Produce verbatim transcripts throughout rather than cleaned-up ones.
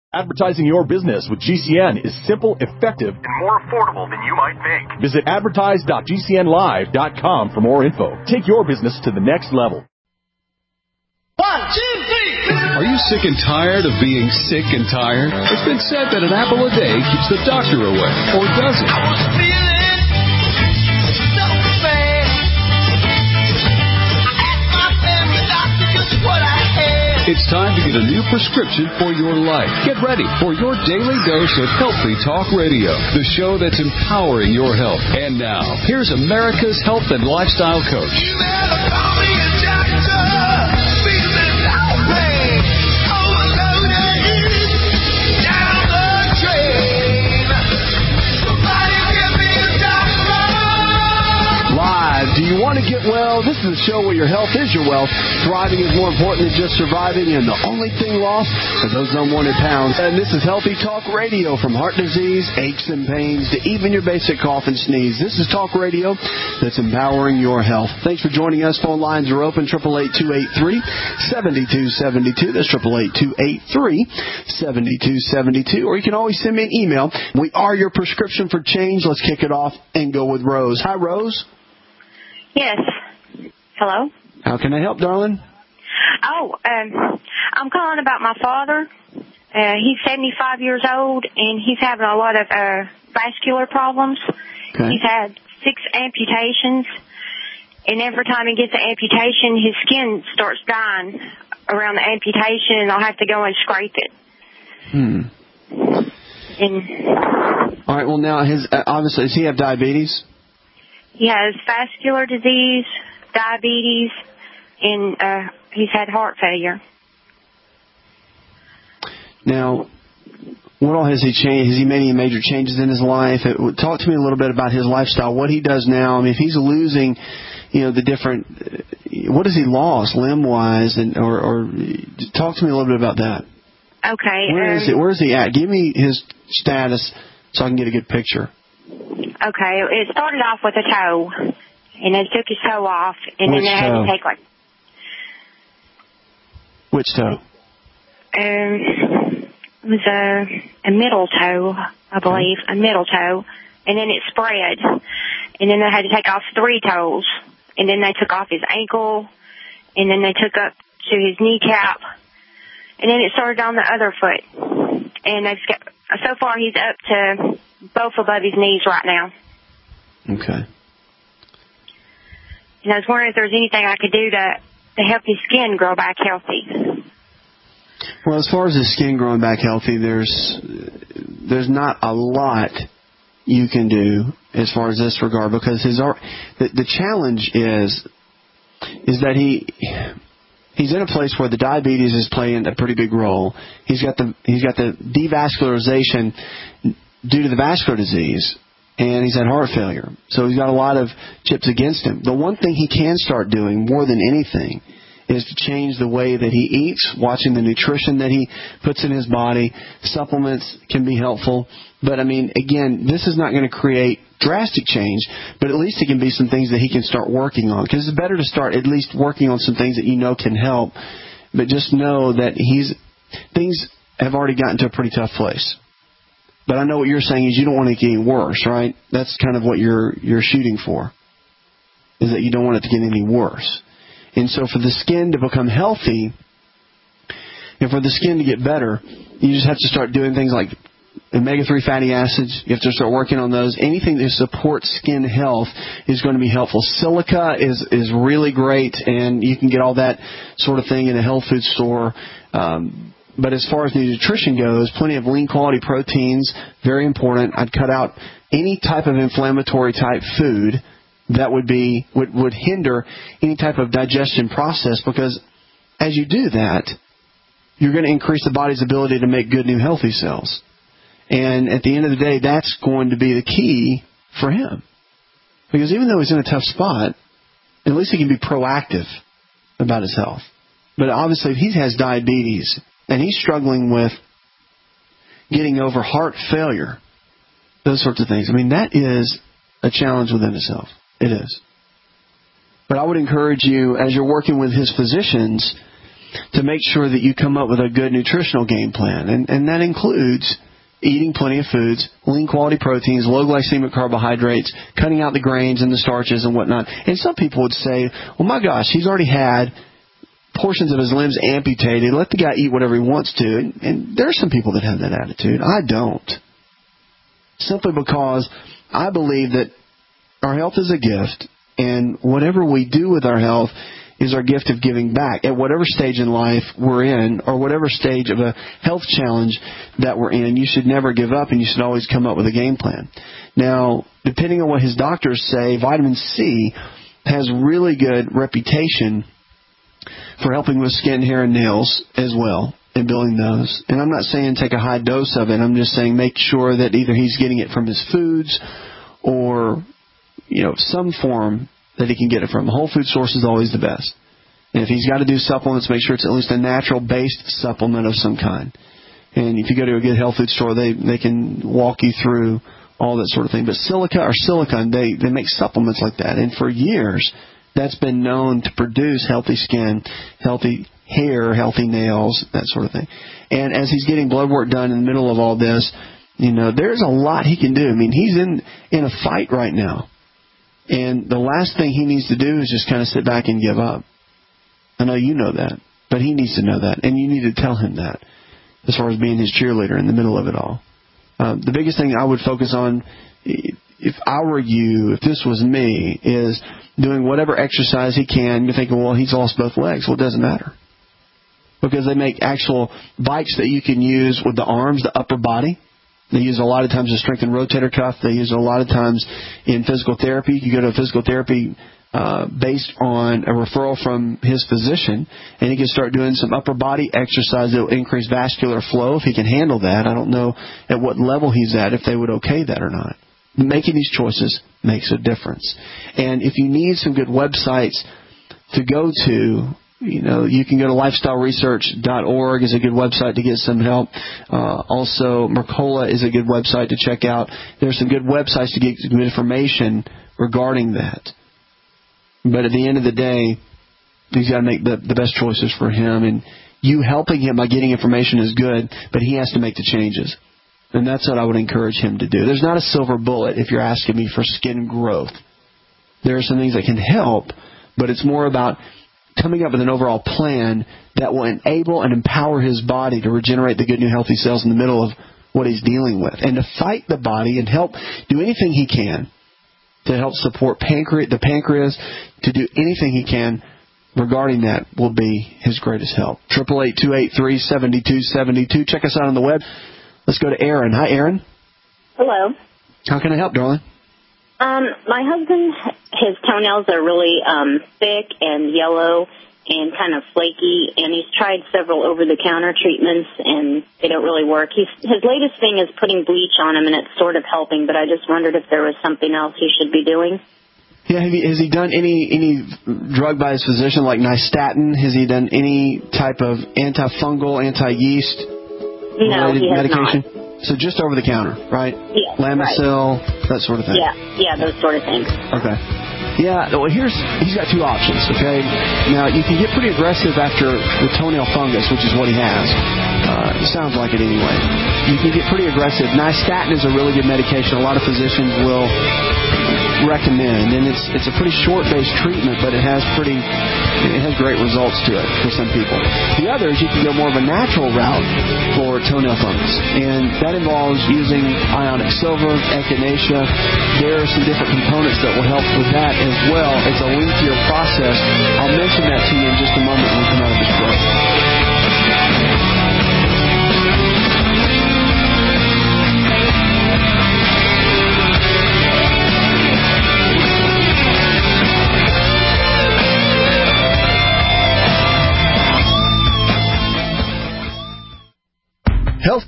Advertising your business with G C N is simple, effective, and more affordable than you might think. Visit advertise dot g c n live dot com for more info. Take your business to the next level. One, two, three. Are you sick and tired of being sick and tired? It's been said that an apple a day keeps the doctor away. Or does it? I was feeling so bad. I asked my family doctor just what I had. It's time to get a new prescription for your life. Get ready for your daily dose of Healthy Talk Radio, the show that's empowering your health. And now, here's America's health and lifestyle coach. You better call me a doctor. Feeling outraged, overloaded, down the drain. Somebody give me a doctor. Live. Do you want to get well? This is a show where your health is your wealth. Thriving is more important than just surviving, and the only thing lost are those unwanted pounds. And this is Healthy Talk Radio, from heart disease, aches and pains, to even your basic cough and sneeze. This is Talk Radio that's empowering your health. Thanks for joining us. Phone lines are open, eight eight eight, two eight three, seven two seven two. That's eight eight eight, two eight three, seven two seven two. Or you can always send me an email. We are your prescription for change. Let's kick it off and go with Rose. Hi, Rose. Yes. Hello? How can I help, darling? Oh, um, I'm calling about my father. Uh, he's seventy-five years old, and he's having a lot of uh, vascular problems. Okay. He's had six amputations, and every time he gets an amputation, his skin starts dying around the amputation, and I'll have to go and scrape it. Hmm. And all right, well, now, his uh, obviously, does he have diabetes? He has vascular disease, diabetes, and uh, he's had heart failure. Now, what all has he changed? Has he made any major changes in his life? Talk to me a little bit about his lifestyle, what he does now. I mean, if he's losing, you know, the different, what has he lost limb-wise? And or, or talk to me a little bit about that. Okay. Where um, is it? Where is he at? Give me his status so I can get a good picture. Okay. It started off with a toe, and then took his toe off, and Which then they had toe? to take like. Which toe? Um, it was a a middle toe, I believe, a middle toe, and then it spread, and then they had to take off three toes, and then they took off his ankle, and then they took up to his kneecap, and then it started on the other foot, and they've got, so far he's up to both above his knees right now. Okay. And I was wondering if there was anything I could do to to help his skin grow back healthy. Well, as far as his skin growing back healthy, there's there's not a lot you can do as far as this regard, because his the, the challenge is is that he he's in a place where the diabetes is playing a pretty big role. He's got the he's got the devascularization due to the vascular disease, and he's had heart failure. So he's got a lot of chips against him. The one thing he can start doing more than anything is to change the way that he eats, watching the nutrition that he puts in his body. Supplements can be helpful. But, I mean, again, this is not going to create drastic change, but at least it can be some things that he can start working on. Because it's better to start at least working on some things that you know can help. But just know that he's things have already gotten to a pretty tough place. But I know what you're saying is you don't want it to get any worse, right? That's kind of what you're you're shooting for, is that you don't want it to get any worse. And so for the skin to become healthy, and for the skin to get better, you just have to start doing things like omega three fatty acids. You have to start working on those. Anything that supports skin health is going to be helpful. Silica is, is really great, and you can get all that sort of thing in a health food store. Um, but as far as the nutrition goes, plenty of lean quality proteins, very important. I'd cut out any type of inflammatory type food that would be would, would hinder any type of digestion process, because as you do that, you're going to increase the body's ability to make good new healthy cells. And at the end of the day, that's going to be the key for him. Because even though he's in a tough spot, at least he can be proactive about his health. But obviously, if he has diabetes and he's struggling with getting over heart failure, those sorts of things, I mean, that is a challenge within itself. It is. But I would encourage you, as you're working with his physicians, to make sure that you come up with a good nutritional game plan. And, and that includes eating plenty of foods, lean quality proteins, low glycemic carbohydrates, cutting out the grains and the starches and whatnot. And some people would say, well, my gosh, he's already had portions of his limbs amputated. Let the guy eat whatever he wants to. And, and there are some people that have that attitude. I don't. Simply because I believe that our health is a gift, and whatever we do with our health is our gift of giving back at whatever stage in life we're in, or whatever stage of a health challenge that we're in. You should never give up, and you should always come up with a game plan. Now, depending on what his doctors say, vitamin C has really good reputation for helping with skin, hair, and nails as well, and building those. And I'm not saying take a high dose of it. I'm just saying make sure that either he's getting it from his foods or, you know, some form that he can get it from. A whole food source is always the best. And if he's got to do supplements, make sure it's at least a natural-based supplement of some kind. And if you go to a good health food store, they, they can walk you through all that sort of thing. But silica or silicone, they, they make supplements like that. And for years, that's been known to produce healthy skin, healthy hair, healthy nails, that sort of thing. And as he's getting blood work done in the middle of all this, you know, there's a lot he can do. I mean, he's in, in a fight right now. And the last thing he needs to do is just kind of sit back and give up. I know you know that, but he needs to know that. And you need to tell him that as far as being his cheerleader in the middle of it all. Uh, the biggest thing I would focus on, if I were you, if this was me, is doing whatever exercise he can. You're thinking, well, he's lost both legs. Well, it doesn't matter. Because they make actual bikes that you can use with the arms, the upper body. They use a lot of times a strength and rotator cuff. They use it a lot of times in physical therapy. You go to a physical therapy uh, based on a referral from his physician, and he can start doing some upper body exercise that will increase vascular flow if he can handle that. I don't know at what level he's at, if they would okay that or not. Making these choices makes a difference. And if you need some good websites to go to, you know, you can go to lifestyle research dot org is a good website to get some help. Uh, also, Mercola is a good website to check out. There's some good websites to get some information regarding that. But at the end of the day, he's got to make the, the best choices for him. And you helping him by getting information is good, but he has to make the changes. And that's what I would encourage him to do. There's not a silver bullet if you're asking me for skin growth. There are some things that can help, but it's more about coming up with an overall plan that will enable and empower his body to regenerate the good new healthy cells in the middle of what he's dealing with, and to fight the body and help do anything he can to help support pancreas, the pancreas, to do anything he can regarding that will be his greatest help. eight eight eight, two eight three, seven two seven two. Check us out on the web. Let's go to Aaron. Hi, Aaron. Hello. How can I help, darling? Um, my husband, his toenails are really um, thick and yellow and kind of flaky, and he's tried several over-the-counter treatments, and they don't really work. He's, his latest thing is putting bleach on them, and it's sort of helping, but I just wondered if there was something else he should be doing. Yeah, have he, has he done any any drug by his physician, like nystatin? Has he done any type of antifungal, anti-yeast no, he has medication? Not. So just over the counter, right? Yeah, Lamisil, right. that sort of thing. Yeah, yeah, those sort of things. Okay. Yeah, well, here's he's got two options, okay? Now, you can get pretty aggressive after the toenail fungus, which is what he has. Uh, it sounds like it anyway. You can get pretty aggressive. Nystatin is a really good medication. A lot of physicians will recommend, and it's it's a pretty short-based treatment, but it has pretty it has great results to it for some people. The others, you can go more of a natural route for toenail fungus, and that involves using ionic silver, echinacea. There are some different components that will help with that as well. It's a lengthier process. I'll mention that to you in just a moment when we come out of this break. Health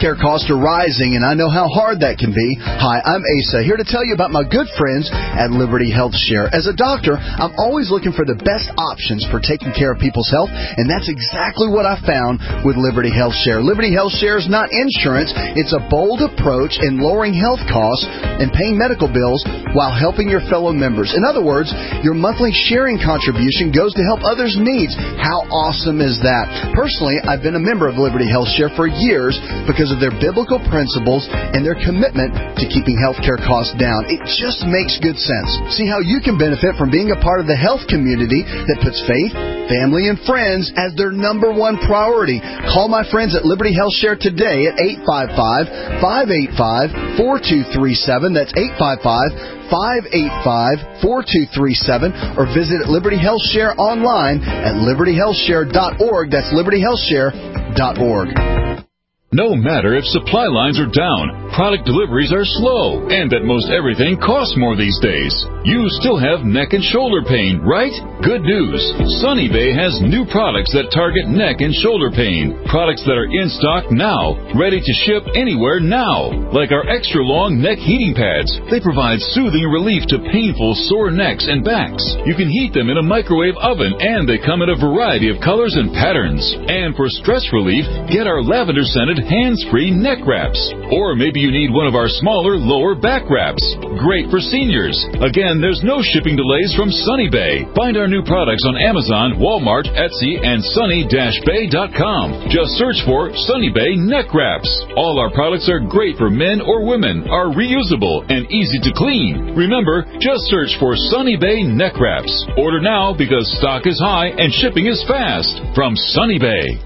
healthcare costs are rising, and I know how hard that can be. Hi, I'm Asa, here to tell you about my good friends at Liberty Health Share. As a doctor, I'm always looking for the best options for taking care of people's health, and that's exactly what I found with Liberty Health Share. Liberty Health Share is not insurance. It's a bold approach in lowering health costs and paying medical bills while helping your fellow members. In other words, your monthly sharing contribution goes to help others' needs. How awesome is that? Personally, I've been a member of Liberty Health Share for years because of their biblical principles and their commitment to keeping healthcare costs down. It just makes good sense. See how you can benefit from being a part of the health community that puts faith, family, and friends as their number one priority. Call my friends at Liberty Health Share today at eight five five, five eight five, four two three seven. That's eight five five, five eight five, four two three seven, or visit Liberty Health Share online at liberty health share dot org. That's liberty health share dot org. No matter if supply lines are down, product deliveries are slow, and that most everything costs more these days, you still have neck and shoulder pain, right? Good news. Sunny Bay has new products that target neck and shoulder pain. Products that are in stock now, ready to ship anywhere now. Like our extra long neck heating pads. They provide soothing relief to painful sore necks and backs. You can heat them in a microwave oven, and they come in a variety of colors and patterns. And for stress relief, get our lavender scented hands-free neck wraps. Or maybe you need one of our smaller lower back wraps. Great for seniors. Again, there's no shipping delays from Sunny Bay. Find our new products on Amazon, Walmart, Etsy, and sunny dash bay dot com. Just search for Sunny Bay neck wraps. All our products are great for men or women, are reusable, and easy to clean. Remember, just search for Sunny Bay neck wraps. Order now because stock is high and shipping is fast. From Sunny Bay.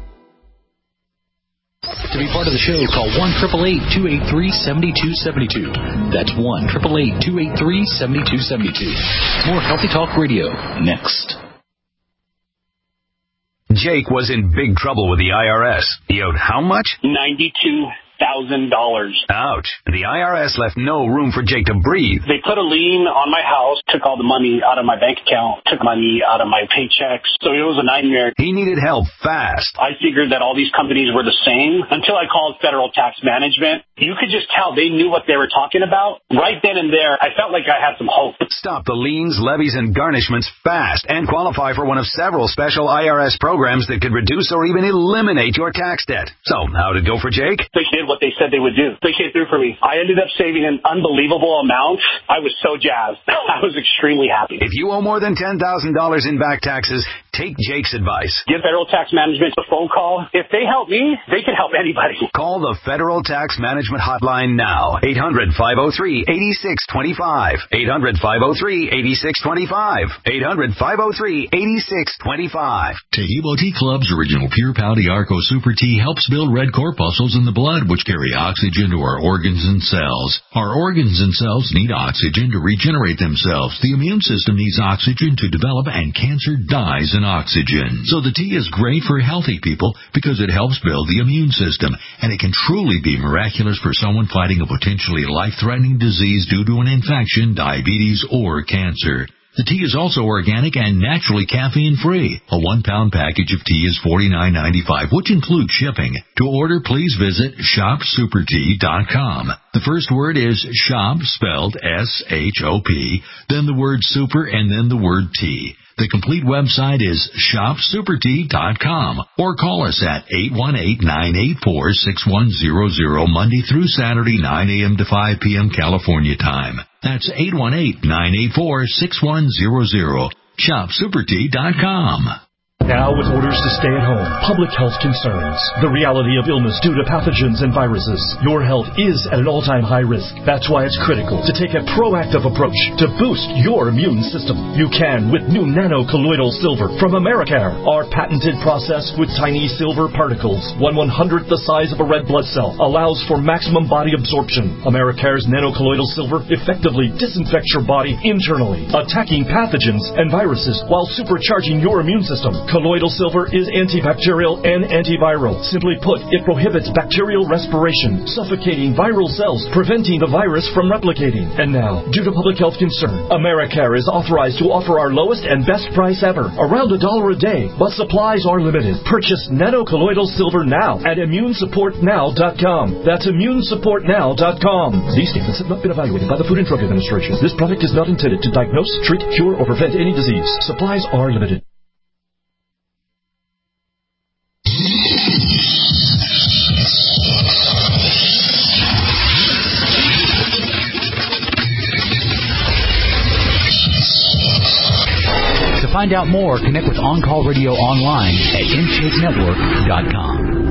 To be part of the show, call one eight eight eight, two eight three, seven two seven two. That's one eight eight eight, two eight three, seven two seven two. More Healthy Talk Radio next. Jake was in big trouble with the I R S. He owed how much? ninety-two thousand dollars. Ouch. The I R S left no room for Jake to breathe. They put a lien on my house, took all the money out of my bank account, took money out of my paychecks. So it was a nightmare. He needed help fast. I figured that all these companies were the same until I called Federal Tax Management. You could just tell they knew what they were talking about. Right then and there, I felt like I had some hope. Stop the liens, levies, and garnishments fast and qualify for one of several special I R S programs that could reduce or even eliminate your tax debt. So, how'd it go for Jake? They did what they said they would do. They came through for me. I ended up saving an unbelievable amount. I was so jazzed. I was extremely happy. If you owe more than ten thousand dollars in back taxes, take Jake's advice. Give Federal Tax Management a phone call. If they help me, they can help anybody. Call the Federal Tax Management Hotline now. eight hundred, five oh three, eight six two five. eight hundred, five oh three, eight six two five. eight hundred, five oh three, eight six two five. Taheebo Tea Club's original Pure Pouty Arco Super Tea helps build red corpuscles in the blood, which carry oxygen to our organs and cells. Our organs and cells need oxygen to regenerate themselves. The immune system needs oxygen to develop, and cancer dies in oxygen. So the tea is great for healthy people because it helps build the immune system, and it can truly be miraculous for someone fighting a potentially life-threatening disease due to an infection, diabetes, or cancer. The tea is also organic and naturally caffeine-free. A one-pound package of tea is forty-nine ninety-five, which includes shipping. To order, please visit shop super tea dot com. The first word is shop, spelled S H O P, then the word super, and then the word tea. The complete website is shop super tea dot com, or call us at eight one eight, nine eight four, six one zero zero Monday through Saturday, nine a.m. to five p.m. California time. That's eight one eight, nine eight four, six one zero zero. shop super tea dot com. Now with orders to stay at home, public health concerns, the reality of illness due to pathogens and viruses, your health is at an all-time high risk. That's why it's critical to take a proactive approach to boost your immune system. You can with new nano-colloidal silver from Americare. Our patented process with tiny silver particles, one one-hundredth the size of a red blood cell, allows for maximum body absorption. Americare's nano-colloidal silver effectively disinfects your body internally, attacking pathogens and viruses while supercharging your immune system. Colloidal silver is antibacterial and antiviral. Simply put, it prohibits bacterial respiration, suffocating viral cells, preventing the virus from replicating. And now, due to public health concern, Americare is authorized to offer our lowest and best price ever, around a dollar a day, but supplies are limited. Purchase nanocolloidal silver now at immune support now dot com. That's immune support now dot com. These statements have not been evaluated by the Food and Drug Administration. This product is not intended to diagnose, treat, cure, or prevent any disease. Supplies are limited. To find out more, connect with On Call Radio online at intake network dot com.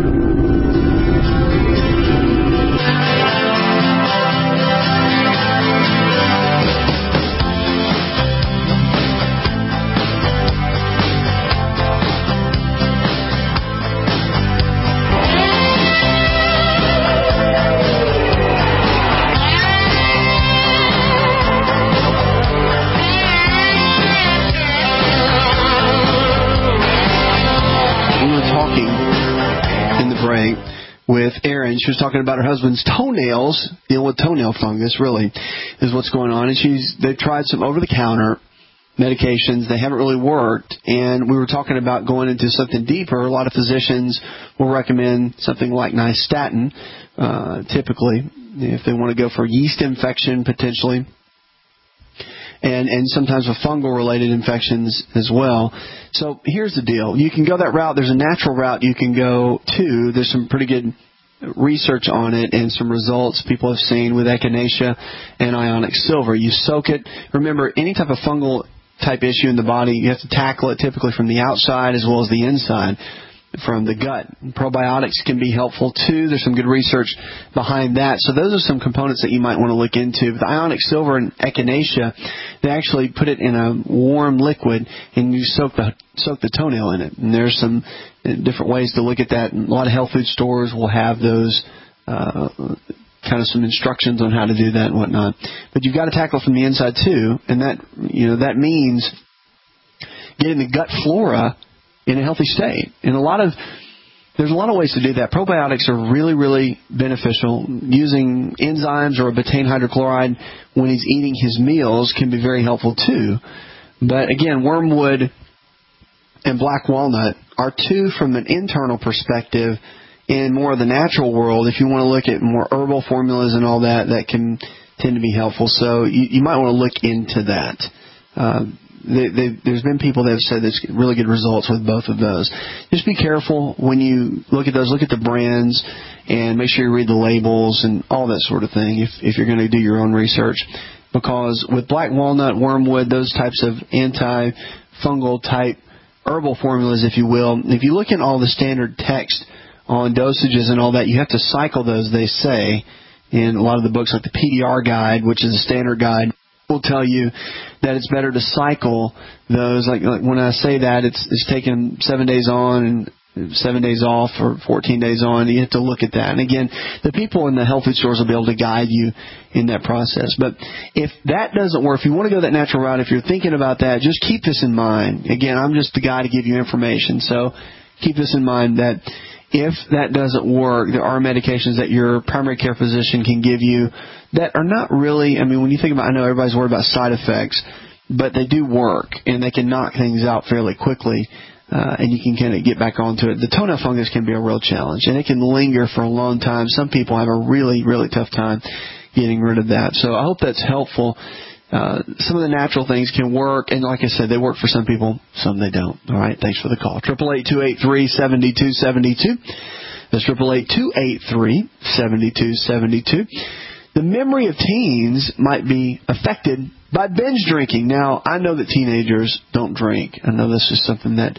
With Erin, she was talking about her husband's toenails, dealing with toenail fungus, really, is what's going on. And she's they've tried some over-the-counter medications. They haven't really worked. And we were talking about going into something deeper. A lot of physicians will recommend something like nystatin, uh, typically, if they want to go for yeast infection, potentially. And, and sometimes with fungal-related infections as well. So here's the deal. You can go that route. There's a natural route you can go to. There's some pretty good research on it and some results people have seen with echinacea and ionic silver. You soak it. Remember, any type of fungal type issue in the body, you have to tackle it typically from the outside as well as the inside, from the gut. Probiotics can be helpful too. There's some good research behind that. So those are some components that you might want to look into. With ionic silver and echinacea, they actually put it in a warm liquid and you soak the soak the toenail in it. And there's some different ways to look at that. And a lot of health food stores will have those uh, kind of some instructions on how to do that and whatnot. But you've got to tackle it from the inside too, and that you know that means getting the gut flora in a healthy state. And a lot of there's a lot of ways to do that. Probiotics are really, really beneficial. Using enzymes or a betaine hydrochloride when he's eating his meals can be very helpful too. But again, wormwood and black walnut are two from an internal perspective in more of the natural world. If you want to look at more herbal formulas and all that, that can tend to be helpful. So you, you might want to look into that. Uh, They, they, there's been people that have said there's really good results with both of those. Just be careful when you look at those. Look at the brands and make sure you read the labels and all that sort of thing if, if you're going to do your own research. Because with black walnut, wormwood, those types of antifungal type herbal formulas, if you will, if you look at all the standard text on dosages and all that, you have to cycle those, they say, in a lot of the books like the P D R guide, which is a standard guide. Will tell you that it's better to cycle those. Like, like when I say that, it's it's taking seven days on and seven days off or fourteen days on. You have to look at that. And again, the people in the health food stores will be able to guide you in that process. But if that doesn't work, if you want to go that natural route, if you're thinking about that, just keep this in mind. Again, I'm just the guy to give you information. So keep this in mind that if that doesn't work, there are medications that your primary care physician can give you that are not really, I mean, when you think about, I know everybody's worried about side effects, but they do work, and they can knock things out fairly quickly, uh, and you can kind of get back onto it. The toenail fungus can be a real challenge, and it can linger for a long time. Some people have a really, really tough time getting rid of that. So I hope that's helpful. Uh, some of the natural things can work, and like I said, they work for some people, some they don't. All right, thanks for the call. eight eight eight, two eight three, seven two seven two. That's eight eight eight, two eight three, seven two seven two. The memory of teens might be affected by binge drinking. Now, I know that teenagers don't drink. I know this is something that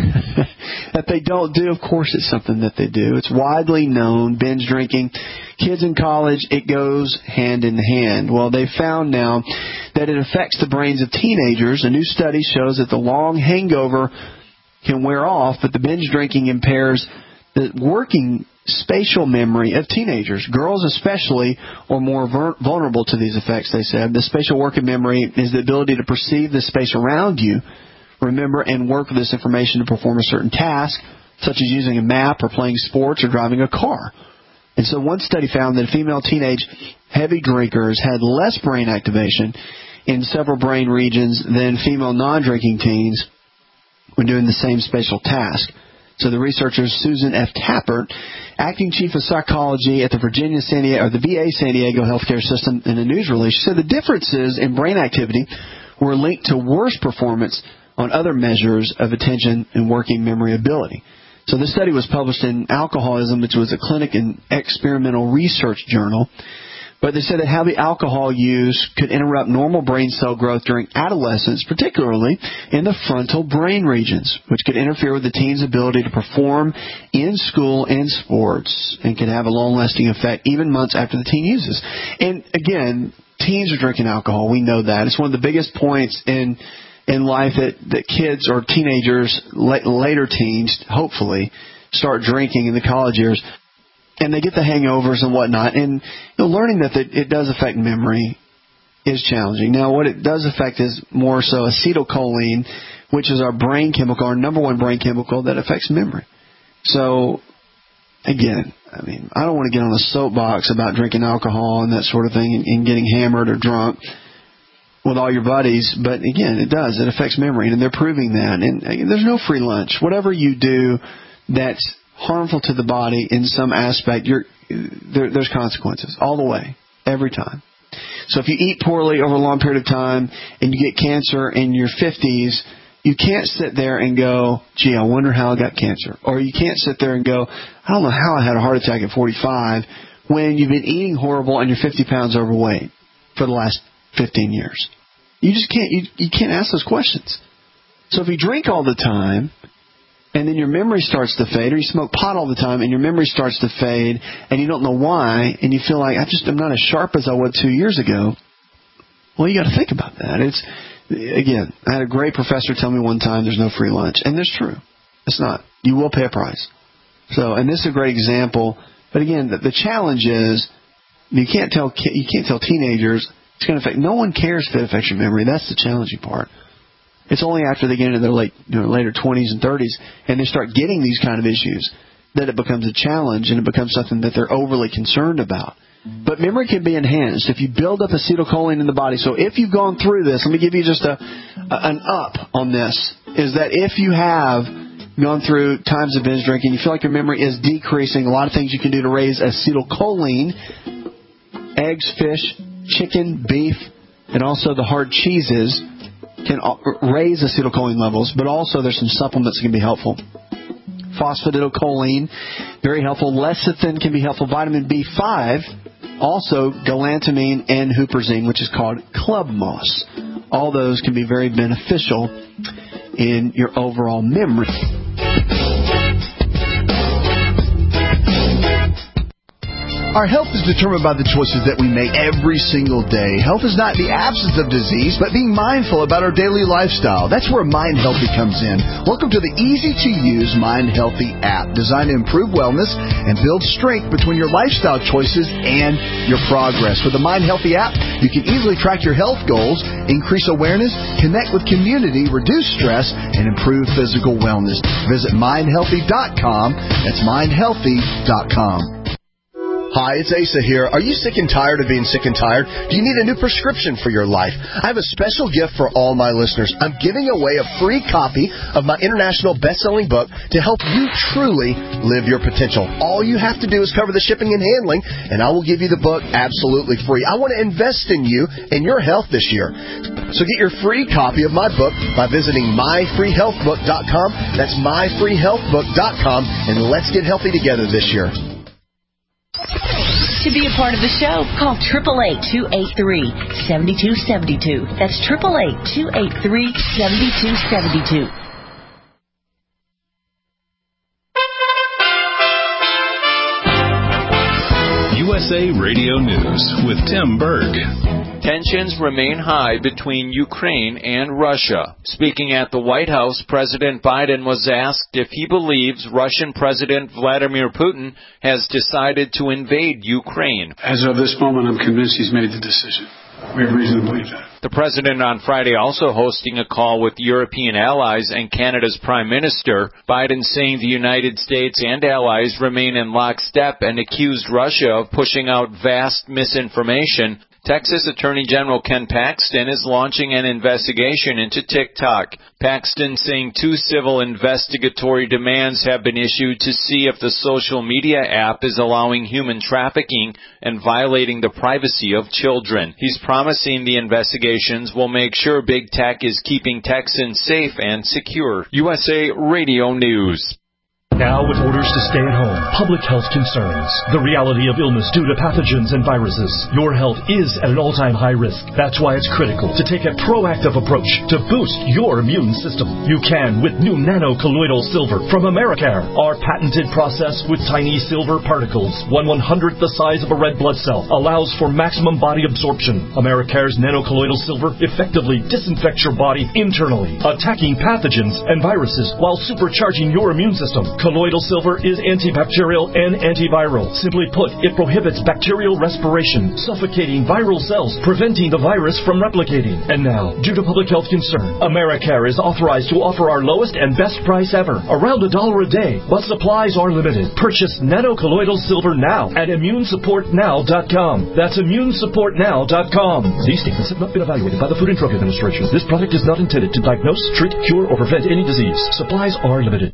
that they don't do. Of course, it's something that they do. It's widely known, binge drinking. Kids in college, it goes hand in hand. Well, they found now that it affects the brains of teenagers. A new study shows that the long hangover can wear off, but the binge drinking impairs the working spatial memory of teenagers. Girls especially are more vulnerable to these effects, they said. The spatial working memory is the ability to perceive the space around you remember and work with this information to perform a certain task, such as using a map or playing sports or driving a car. And so one study found that female teenage heavy drinkers had less brain activation in several brain regions than female non-drinking teens when doing the same spatial task. So the researchers, Susan F. Tappert, acting chief of psychology at the Virginia San Diego, or the V A San Diego healthcare system, in a news release, she said the differences in brain activity were linked to worse performance on other measures of attention and working memory ability. So this study was published in Alcoholism, which was a clinic and experimental research journal. But they said that heavy alcohol use could interrupt normal brain cell growth during adolescence, particularly in the frontal brain regions, which could interfere with the teen's ability to perform in school and sports and could have a long-lasting effect even months after the teen uses. And again, teens are drinking alcohol. We know that. It's one of the biggest points in in life that, that kids or teenagers, later teens, hopefully, start drinking in the college years. And they get the hangovers and whatnot. And you know, learning that it does affect memory is challenging. Now, what it does affect is more so acetylcholine, which is our brain chemical, our number one brain chemical that affects memory. So, again, I mean, I don't want to get on a soapbox about drinking alcohol and that sort of thing and, and getting hammered or drunk with all your buddies. But, again, it does. It affects memory, and they're proving that. And uh, there's no free lunch. Whatever you do that's harmful to the body in some aspect, you're, there, there's consequences all the way, every time. So if you eat poorly over a long period of time and you get cancer in your fifties, you can't sit there and go, gee, I wonder how I got cancer. Or you can't sit there and go, I don't know how I had a heart attack at forty-five, when you've been eating horrible and you're fifty pounds overweight for the last fifteen years. You just can't, you, you can't ask those questions. So if you drink all the time, and then your memory starts to fade, or you smoke pot all the time and your memory starts to fade, and you don't know why, and you feel like, I just am not as sharp as I was two years ago, well, you got to think about that. It's, again, I had a great professor tell me one time there's no free lunch, and that's true. It's not. You will pay a price. So, and this is a great example, but again, the, the challenge is, you can't tell you can't tell teenagers it's going to affect. No one cares if it affects your memory. That's the challenging part. It's only after they get into their late, you know, later twenties and thirties and they start getting these kind of issues that it becomes a challenge and it becomes something that they're overly concerned about. But memory can be enhanced if you build up acetylcholine in the body. So if you've gone through this, let me give you just a, a an up on this, is that if you have gone through times of binge drinking, you feel like your memory is decreasing, a lot of things you can do to raise acetylcholine: eggs, fish, chicken, beef, and also the hard cheeses can raise acetylcholine levels, but also there's some supplements that can be helpful. Phosphatidylcholine, very helpful. Lecithin can be helpful. Vitamin B five, also galantamine and huperzine, which is called club moss. All those can be very beneficial in your overall memory. Our health is determined by the choices that we make every single day. Health is not the absence of disease, but being mindful about our daily lifestyle. That's where Mind Healthy comes in. Welcome to the easy-to-use Mind Healthy app, designed to improve wellness and build strength between your lifestyle choices and your progress. With the Mind Healthy app, you can easily track your health goals, increase awareness, connect with community, reduce stress, and improve physical wellness. Visit mind healthy dot com. That's mind healthy dot com. Hi, it's Asa here. Are you sick and tired of being sick and tired? Do you need a new prescription for your life? I have a special gift for all my listeners. I'm giving away a free copy of my international best-selling book to help you truly live your potential. All you have to do is cover the shipping and handling, and I will give you the book absolutely free. I want to invest in you and your health this year. So get your free copy of my book by visiting my free health book dot com. That's my free health book dot com, and let's get healthy together this year. To be a part of the show, call eight eight eight, two eight three, seven two seven two. That's eight eight eight, two eight three, seven two seven two. U S A Radio News with Tim Berg. Tensions remain high between Ukraine and Russia. Speaking at the White House, President Biden was asked if he believes Russian President Vladimir Putin has decided to invade Ukraine. As of this moment, I'm convinced he's made the decision. We have reason to believe that. The president on Friday also hosting a call with European allies and Canada's prime minister. Biden saying the United States and allies remain in lockstep and accused Russia of pushing out vast misinformation. Texas Attorney General Ken Paxton is launching an investigation into TikTok. Paxton saying two civil investigatory demands have been issued to see if the social media app is allowing human trafficking and violating the privacy of children. He's promising the investigations will make sure big tech is keeping Texans safe and secure. U S A Radio News. Now with orders to stay at home, public health concerns, the reality of illness due to pathogens and viruses. Your health is at an all-time high risk. That's why it's critical to take a proactive approach to boost your immune system. You can with new nano-colloidal silver from Americare. Our patented process with tiny silver particles, one one-hundredth the size of a red blood cell, allows for maximum body absorption. Americare's nano-colloidal silver effectively disinfects your body internally, attacking pathogens and viruses while supercharging your immune system. Colloidal silver is antibacterial and antiviral. Simply put, it prohibits bacterial respiration, suffocating viral cells, preventing the virus from replicating. And now, due to public health concern, Americare is authorized to offer our lowest and best price ever, around a dollar a day, but supplies are limited. Purchase nano-colloidal silver now at immune support now dot com. That's immune support now dot com. These statements have not been evaluated by the Food and Drug Administration. This product is not intended to diagnose, treat, cure, or prevent any disease. Supplies are limited.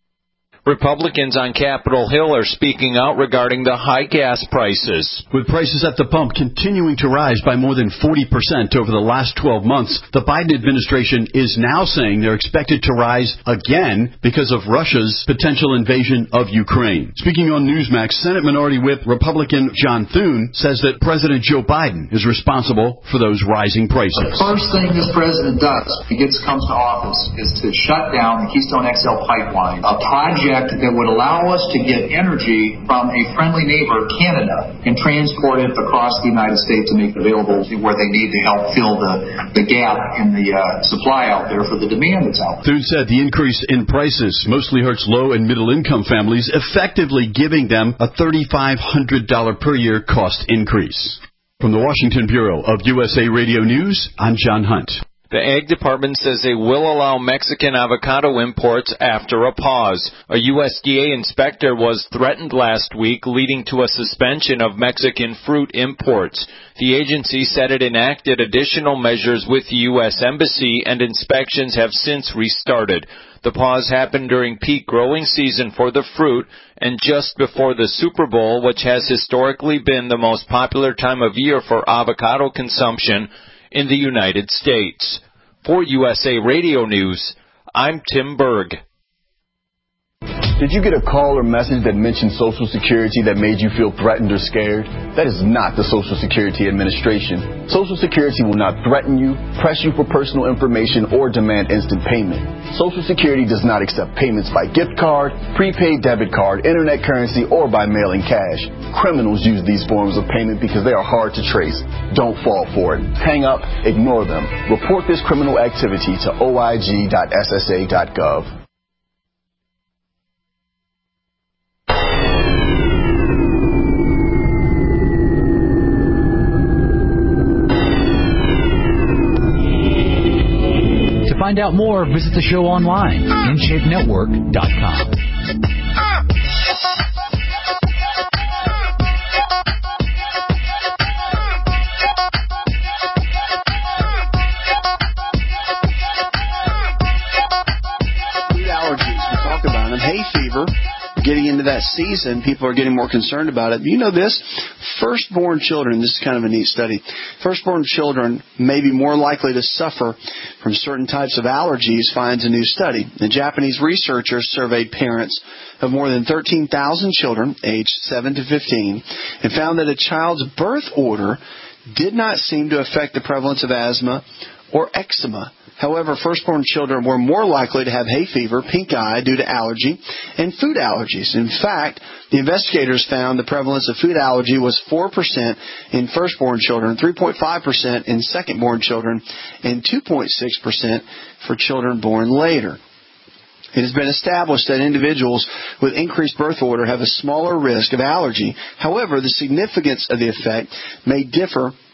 Republicans on Capitol Hill are speaking out regarding the high gas prices. With prices at the pump continuing to rise by more than forty percent over the last twelve months, the Biden administration is now saying they're expected to rise again because of Russia's potential invasion of Ukraine. Speaking on Newsmax, Senate Minority Whip Republican John Thune says that President Joe Biden is responsible for those rising prices. The first thing this president does when he gets comes to office is to shut down the Keystone X L pipeline, a project that would allow us to get energy from a friendly neighbor, Canada, and transport it across the United States to make it available where they need to help fill the, the gap in the uh, supply out there for the demand that's out there. Thune said the increase in prices mostly hurts low and middle income families, effectively giving them a three thousand five hundred dollars per year cost increase. From the Washington Bureau of U S A Radio News, I'm John Hunt. The Ag Department says they will allow Mexican avocado imports after a pause. A U S D A inspector was threatened last week, leading to a suspension of Mexican fruit imports. The agency said it enacted additional measures with the U S Embassy, and inspections have since restarted. The pause happened during peak growing season for the fruit and just before the Super Bowl, which has historically been the most popular time of year for avocado consumption in the United States. For U S A Radio News, I'm Tim Berg. Did you get a call or message that mentioned Social Security that made you feel threatened or scared? That is not the Social Security Administration. Social Security will not threaten you, press you for personal information, or demand instant payment. Social Security does not accept payments by gift card, prepaid debit card, internet currency, or by mailing cash. Criminals use these forms of payment because they are hard to trace. Don't fall for it. Hang up, ignore them. Report this criminal activity to O I G dot S S A dot gov. To find out more, visit the show online, in shape network dot com. Food allergies, we talked about them. Hay fever. Getting into that season, people are getting more concerned about it. You know this? Firstborn children, this is kind of a neat study, firstborn children may be more likely to suffer from certain types of allergies, finds a new study. The Japanese researchers surveyed parents of more than thirteen thousand children aged seven to fifteen and found that a child's birth order did not seem to affect the prevalence of asthma or eczema. However, firstborn children were more likely to have hay fever, pink eye due to allergy, and food allergies. In fact, the investigators found the prevalence of food allergy was four percent in firstborn children, three point five percent in secondborn children, and two point six percent for children born later. It has been established that individuals with increased birth order have a smaller risk of allergy. However, the significance of the effect may differ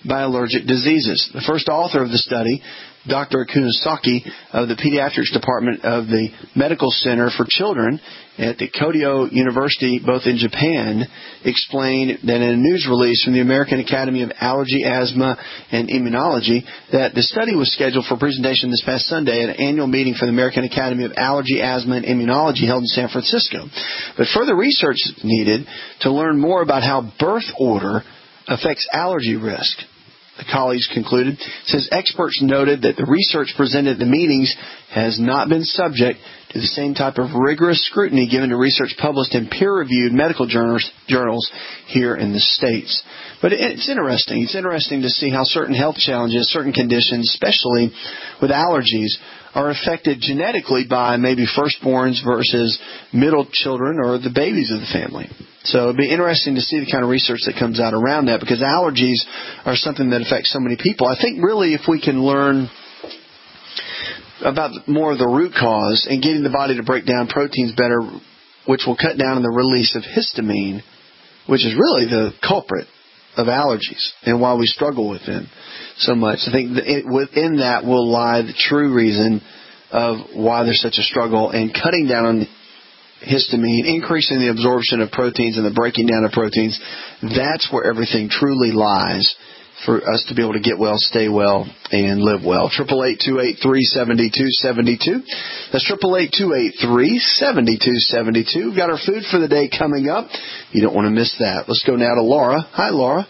by allergic diseases. The first author of the study, Doctor Kunisaki of the Pediatrics Department of the Medical Center for Children at the Kyoto University, both in Japan, explained that in a news release from the American Academy of Allergy, Asthma, and Immunology that the study was scheduled for presentation this past Sunday at an annual meeting for the American Academy of Allergy, Asthma, and Immunology held in San Francisco. But further research is needed to learn more about how birth order affects allergy risk. The colleagues concluded, says experts noted that the research presented at the meetings has not been subject to the same type of rigorous scrutiny given to research published in peer-reviewed medical journals, journals here in the States. But it's interesting. It's interesting to see how certain health challenges, certain conditions, especially with allergies, are affected genetically by maybe firstborns versus middle children or the babies of the family. So it'd be interesting to see the kind of research that comes out around that, because allergies are something that affects so many people. I think really if we can learn about more of the root cause and getting the body to break down proteins better, which will cut down on the release of histamine, which is really the culprit of allergies and why we struggle with them so much. I think that it, within that will lie the true reason of why there's such a struggle, and cutting down on histamine, increasing the absorption of proteins and the breaking down of proteins. That's where everything truly lies for us to be able to get well, stay well, and live well. eight eight eight, two eight three, seven two seven two. That's eight eight eight, two eight three, seven two seven two. We've got our food for the day coming up. You don't want to miss that. Let's go now to Laura. Hi, Laura.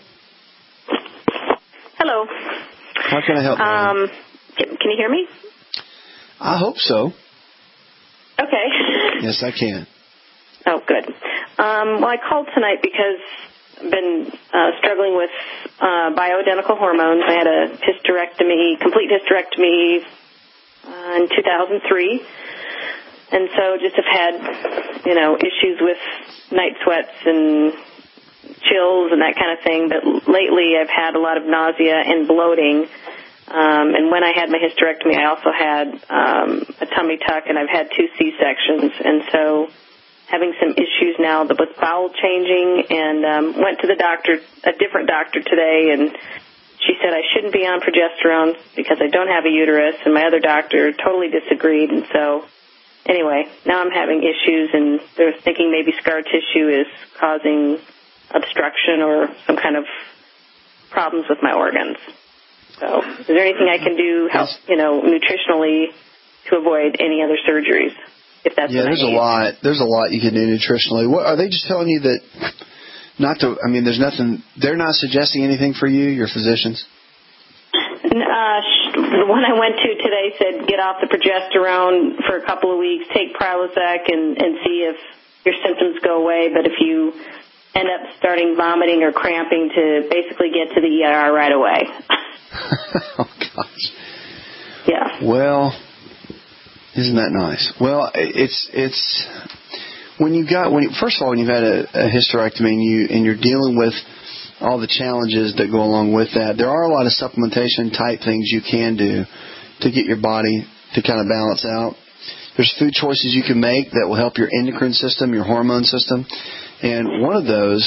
Hello. How can I help you? Um, can, can you hear me? I hope so. Okay. Yes, I can. Oh, good. Um, well, I called tonight because I've been uh, struggling with uh, bioidentical hormones. I had a hysterectomy, complete hysterectomy uh, in two thousand three. And so just have had, you know, issues with night sweats and chills and that kind of thing. But lately I've had a lot of nausea and bloating. Um, and when I had my hysterectomy, I also had um, a tummy tuck, and I've had two C-sections. And so having some issues now with bowel changing, and um, went to the doctor, a different doctor today, and she said I shouldn't be on progesterone because I don't have a uterus, and my other doctor totally disagreed. And so anyway, now I'm having issues, and they're thinking maybe scar tissue is causing obstruction or some kind of problems with my organs. So is there anything I can do, help, you know, nutritionally to avoid any other surgeries? If that's yeah, there's a lot. There's a lot you can do nutritionally. What, are they just telling you that not to? I mean, there's nothing. They're not suggesting anything for you, your physicians. Uh, the one I went to today said get off the progesterone for a couple of weeks, take Prilosec, and, and see if your symptoms go away. But if you end up starting vomiting or cramping, to basically get to the E R right away. Oh gosh. Yeah. Well. Isn't that nice? Well, it's it's when you got when you, first of all when you've had a, a hysterectomy and you and you're dealing with all the challenges that go along with that. There are a lot of supplementation type things you can do to get your body to kind of balance out. There's food choices you can make that will help your endocrine system, your hormone system, and one of those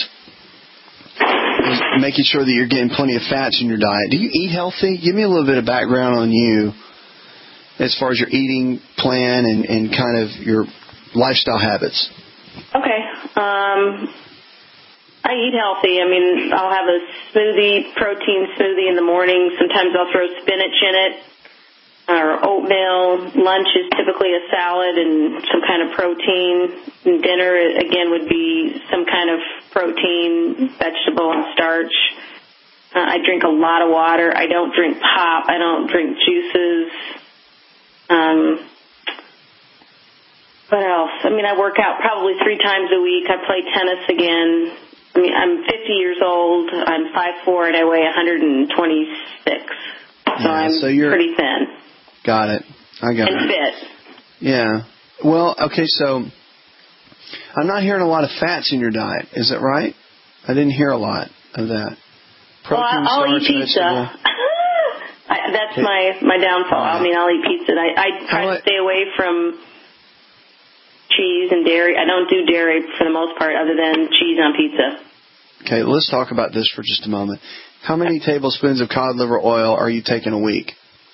is making sure that you're getting plenty of fats in your diet. Do you eat healthy? Give me a little bit of background on you, as far as your eating plan and, and kind of your lifestyle habits. Okay. Um, I eat healthy. I mean, I'll have a smoothie, protein smoothie in the morning. Sometimes I'll throw spinach in it or oatmeal. Lunch is typically a salad and some kind of protein. And dinner, again, would be some kind of protein, vegetable, and starch. Uh, I drink a lot of water. I don't drink pop. I don't drink juices. Um, what else? I mean, I work out probably three times a week. I play tennis again. I mean, I'm fifty years old. I'm five foot four, and I weigh one hundred twenty-six. So yeah, I'm so you're, pretty thin. Got it. I got and it. And fit. Yeah. Well, okay, so I'm not hearing a lot of fats in your diet. Is that right? I didn't hear a lot of that. Protein, well, I'll starch, eat pizza. I, that's okay. my, my downfall. Right. I mean, I'll eat pizza. I, I try How to stay away from cheese and dairy. I don't do dairy for the most part other than cheese on pizza. Okay, let's talk about this for just a moment. How many tablespoons of cod liver oil are you taking a week?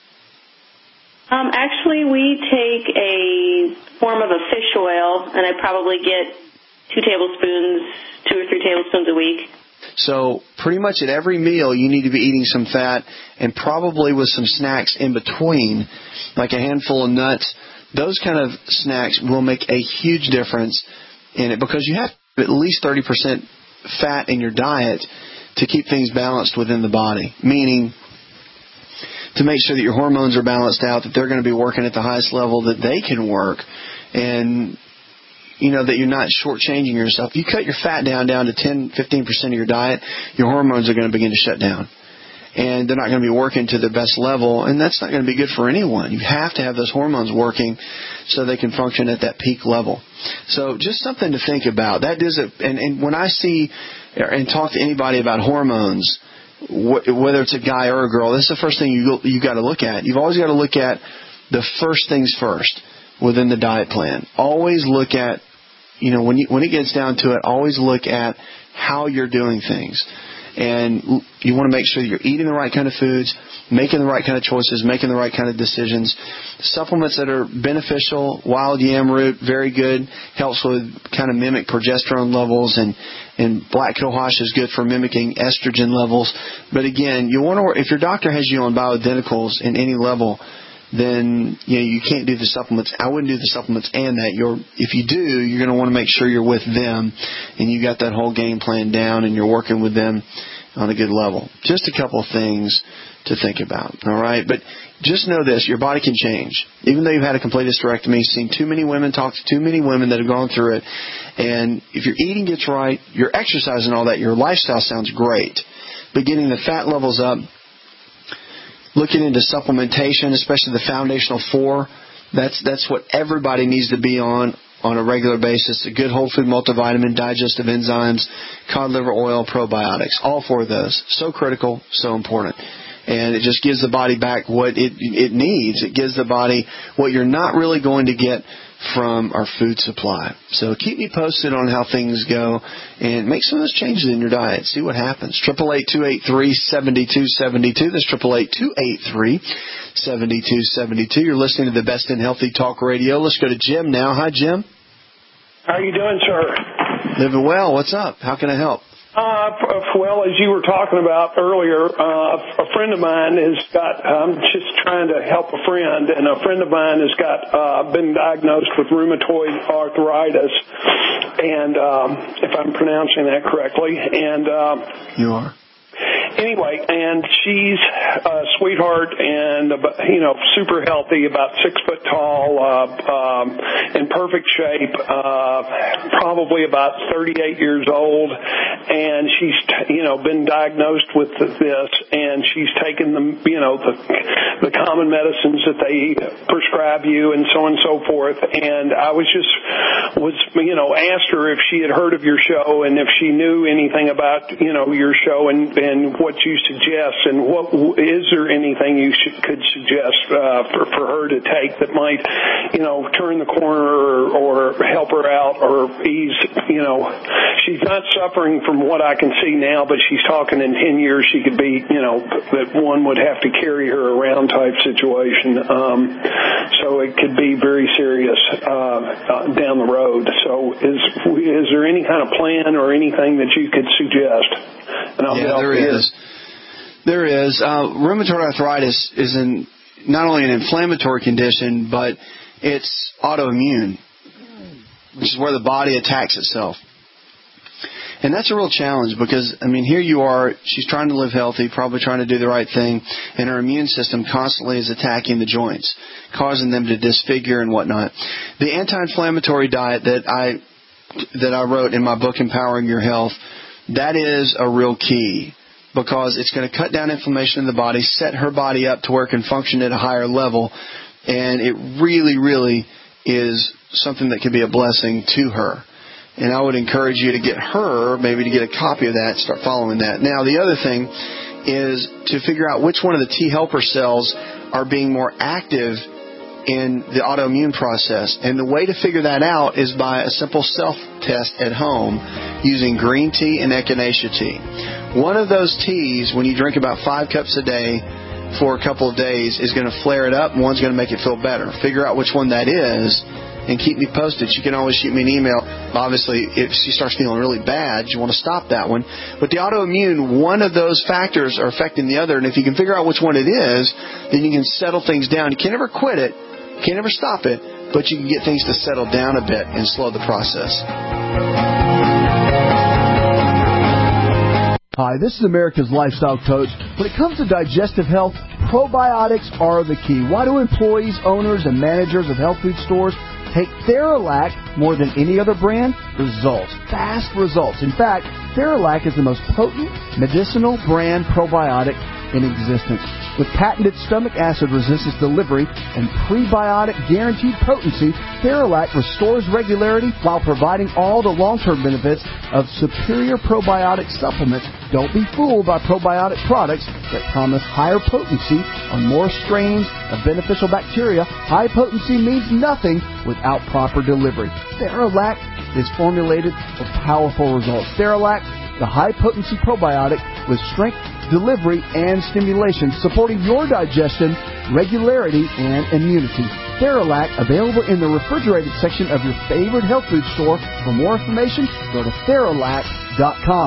Um, actually, we take a form of a fish oil, and I probably get two tablespoons, two or three tablespoons a week. So pretty much at every meal, you need to be eating some fat, and probably with some snacks in between, like a handful of nuts. Those kind of snacks will make a huge difference in it, because you have at least thirty percent fat in your diet to keep things balanced within the body, meaning to make sure that your hormones are balanced out, that they're going to be working at the highest level that they can work, and you know that you're not shortchanging yourself. If you cut your fat down down to ten, fifteen percent of your diet, your hormones are going to begin to shut down. And they're not going to be working to the best level, and that's not going to be good for anyone. You have to have those hormones working so they can function at that peak level. So just something to think about. That is a, and, and when I see and talk to anybody about hormones, wh- whether it's a guy or a girl, this is the first thing you you got to look at. You've always got to look at the first things first within the diet plan. Always look at, you know, when you, when it gets down to it, always look at how you're doing things. And you want to make sure that you're eating the right kind of foods, making the right kind of choices, making the right kind of decisions. Supplements that are beneficial, wild yam root, very good, helps with kind of mimic progesterone levels, and, and black cohosh is good for mimicking estrogen levels. But again, you want to, if your doctor has you on bioidenticals in any level, then you know you can't do the supplements. I wouldn't do the supplements and that. You're, if you do, you're going to want to make sure you're with them and you got that whole game plan down and you're working with them on a good level. Just a couple of things to think about, all right? But just know this, your body can change. Even though you've had a complete hysterectomy, seen too many women, talked to too many women that have gone through it, and if your eating gets right, your exercise and all that, your lifestyle sounds great. But getting the fat levels up, looking into supplementation, especially the foundational four, that's that's what everybody needs to be on on a regular basis. A good whole food multivitamin, digestive enzymes, cod liver oil, probiotics. All four of those. So critical, so important. And it just gives the body back what it it needs. It gives the body what you're not really going to get from our food supply. So keep me posted on how things go and make some of those changes in your diet. See what happens. eight eight eight, two eight three, seven two seven two. That's eight eight eight, two eight three, seven two seven two. You're listening to the Best in Healthy Talk Radio. Let's go to Jim now. Hi, Jim. How are you doing, sir? Living well. What's up? How can I help? Uh, well, as you were talking about earlier, uh, a friend of mine has got, I'm just trying to help a friend, and a friend of mine has got, uh, been diagnosed with rheumatoid arthritis, and, um, if I'm pronouncing that correctly, and, um, you are. Anyway, and she's a sweetheart and, you know, super healthy, about six foot tall, uh, um, in perfect shape, uh, probably about thirty-eight years old. And she's, you know, been diagnosed with this, and she's taken the, you know, the, the common medicines that they prescribe you and so on and so forth. And I was just, was, you know, asked her if she had heard of your show and if she knew anything about, you know, your show and, and what you suggest, and what is there anything you should, could suggest uh, for for her to take that might, you know, turn the corner or, or help her out or ease, you know, she's not suffering from what I can see now, but she's talking in ten years she could be, you know, that one would have to carry her around type situation. Um, so it could be very serious uh, uh, down the road. So is is there any kind of plan or anything that you could suggest? And I'll yeah, there here. is. There is. Uh, rheumatoid arthritis is an, not only an inflammatory condition, but it's autoimmune, which is where the body attacks itself. And that's a real challenge because, I mean, here you are, she's trying to live healthy, probably trying to do the right thing, and her immune system constantly is attacking the joints, causing them to disfigure and whatnot. The anti-inflammatory diet that I that I wrote in my book, Empowering Your Health, that is a real key because it's going to cut down inflammation in the body, set her body up to where it can function at a higher level, and it really, really is something that can be a blessing to her. And I would encourage you to get her, maybe to get a copy of that, start following that. Now, the other thing is to figure out which one of the T helper cells are being more active in the autoimmune process. And the way to figure that out is by a simple self-test at home using green tea and echinacea tea. One of those teas, when you drink about five cups a day for a couple of days, is going to flare it up, and one's going to make it feel better. Figure out which one that is and keep me posted. You can always shoot me an email. Obviously, if she starts feeling really bad, you want to stop that one. But the autoimmune, one of those factors are affecting the other, and if you can figure out which one it is, then you can settle things down. You can't ever quit it, can't ever stop it, but you can get things to settle down a bit and slow the process. Hi, this is America's Lifestyle Coach. When it comes to digestive health, probiotics are the key. Why do employees, owners, and managers of health food stores take Theralac more than any other brand? Results. Fast results. In fact, Theralac is the most potent medicinal brand probiotic in existence. With patented stomach acid resistance delivery and prebiotic guaranteed potency, Theralac restores regularity while providing all the long-term benefits of superior probiotic supplements. Don't be fooled by probiotic products that promise higher potency on more strains of beneficial bacteria. High potency means nothing without proper delivery. Theralac is formulated for powerful results. Theralac, the high-potency probiotic with strength, delivery, and stimulation, supporting your digestion, regularity, and immunity. Theralac, available in the refrigerated section of your favorite health food store. For more information, go to Theralac dot com.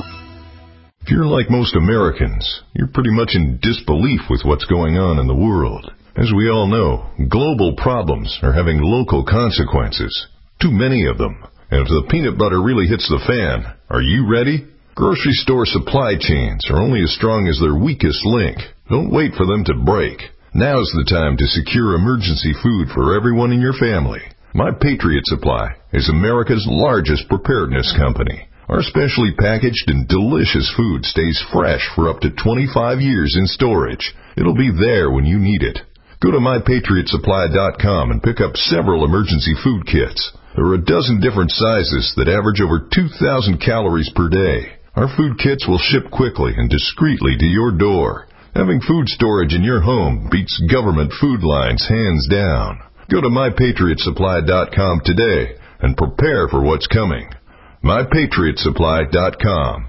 If you're like most Americans, you're pretty much in disbelief with what's going on in the world. As we all know, global problems are having local consequences. Too many of them. And if the peanut butter really hits the fan, are you ready? Grocery store supply chains are only as strong as their weakest link. Don't wait for them to break. Now's the time to secure emergency food for everyone in your family. My Patriot Supply is America's largest preparedness company. Our specially packaged and delicious food stays fresh for up to twenty-five years in storage. It'll be there when you need it. Go to my patriot supply dot com and pick up several emergency food kits. There are a dozen different sizes that average over two thousand calories per day. Our food kits will ship quickly and discreetly to your door. Having food storage in your home beats government food lines hands down. Go to my patriot supply dot com today and prepare for what's coming. my patriot supply dot com.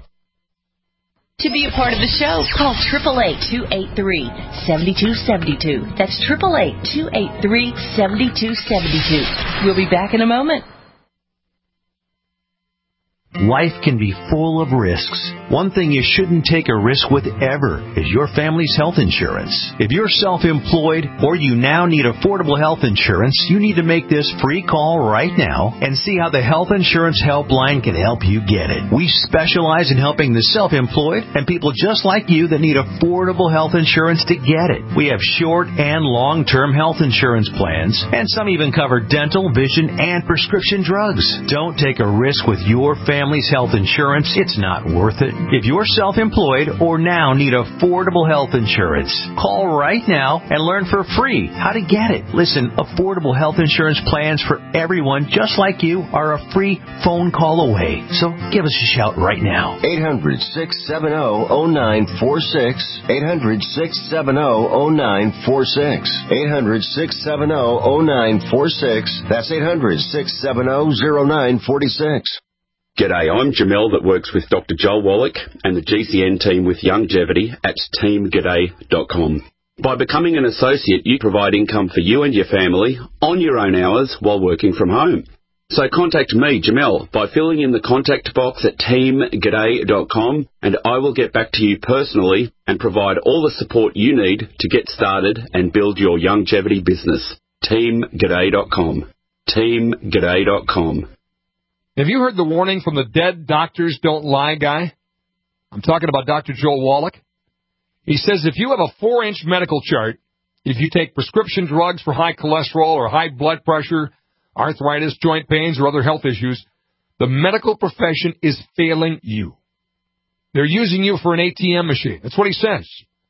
To be a part of the show, call eight eight eight, two eight three, seven two seven two. That's eight eight eight, two eight three, seven two seven two. We'll be back in a moment. Life can be full of risks. One thing you shouldn't take a risk with ever is your family's health insurance. If you're self-employed or you now need affordable health insurance, you need to make this free call right now and see how the Health Insurance Helpline can help you get it. We specialize in helping the self-employed and people just like you that need affordable health insurance to get it. We have short and long-term health insurance plans, and some even cover dental, vision, and prescription drugs. Don't take a risk with your family. Family's health insurance, it's not worth it. If you're self-employed or now need affordable health insurance, call right now and learn for free how to get it. Listen, affordable health insurance plans for everyone just like you are a free phone call away. So give us a shout right now. eight hundred, six seven zero, zero nine four six. eight hundred, six seven zero, zero nine four six. eight hundred, six seven zero, zero nine four six. That's eight hundred, six seven zero, zero nine four six. G'day, I'm Jamel that works with Doctor Joel Wallach and the G C N team with Longevity at team g'day dot com. By becoming an associate, you provide income for you and your family on your own hours while working from home. So contact me, Jamel, by filling in the contact box at team g'day dot com, and I will get back to you personally and provide all the support you need to get started and build your longevity business. team g'day dot com. team g'day dot com. Have you heard the warning from the dead doctors don't lie guy? I'm talking about Doctor Joel Wallach. He says if you have a four-inch medical chart, if you take prescription drugs for high cholesterol or high blood pressure, arthritis, joint pains, or other health issues, the medical profession is failing you. They're using you for an A T M machine. That's what he says.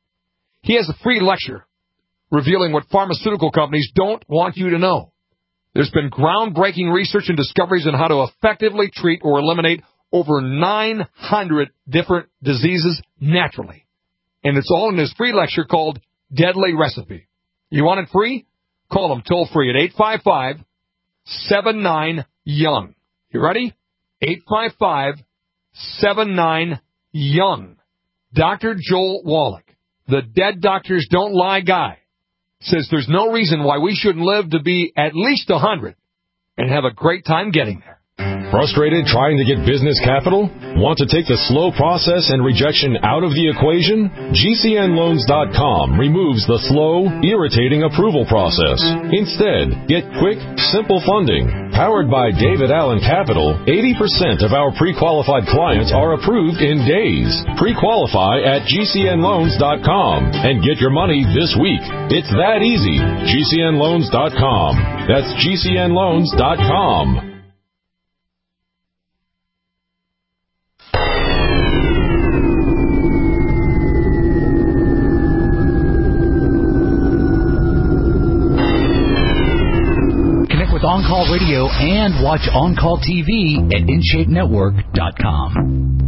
He has a free lecture revealing what pharmaceutical companies don't want you to know. There's been groundbreaking research and discoveries on how to effectively treat or eliminate over nine hundred different diseases naturally. And it's all in his free lecture called Deadly Recipe. You want it free? Call them toll free at eight five five, seven nine, young. You ready? eight five five, seven nine, young. Doctor Joel Wallach, the Dead Doctors Don't Lie guy, says there's no reason why we shouldn't live to be at least one hundred and have a great time getting there. Frustrated trying to get business capital? Want to take the slow process and rejection out of the equation? G C N loans dot com removes the slow, irritating approval process. Instead, get quick, simple funding. Powered by David Allen Capital, eighty percent of our pre-qualified clients are approved in days. Pre-qualify at G C N loans dot com and get your money this week. It's that easy. G C N loans dot com. That's G C N loans dot com. On Call Radio and watch On Call T V at in shape network dot com.